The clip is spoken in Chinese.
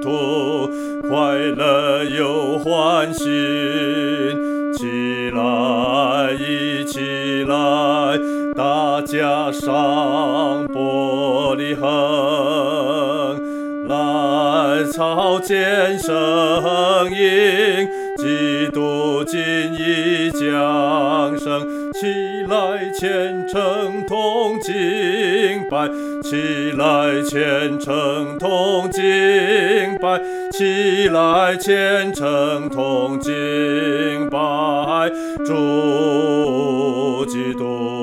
徒，快乐又欢欣。起来，一起来，大家上伯利恒，来朝见圣婴，基督今已降生。起来，虔诚同敬拜，起来，虔诚同敬拜，起来，虔诚同敬拜，主基督。